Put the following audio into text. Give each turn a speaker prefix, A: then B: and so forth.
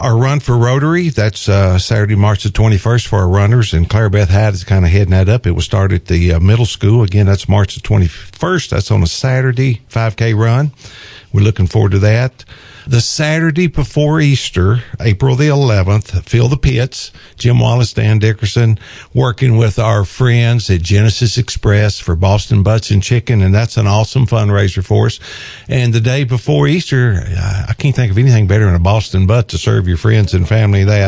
A: Our Run for Rotary, that's Saturday, March the 21st for our runners, and Claire Beth Hyde is kind of heading that up. It will start at the middle school. Again, that's March the 21st. That's on a Saturday, 5K run. We're looking forward to that. The Saturday before Easter, April the 11th, Fill the Pits, Jim Wallace, Dan Dickerson, working with our friends at Genesis Express for Boston Butts and Chicken, and that's an awesome fundraiser for us. And the day before Easter, I can't think of anything better than a Boston butt to serve your friends and family that.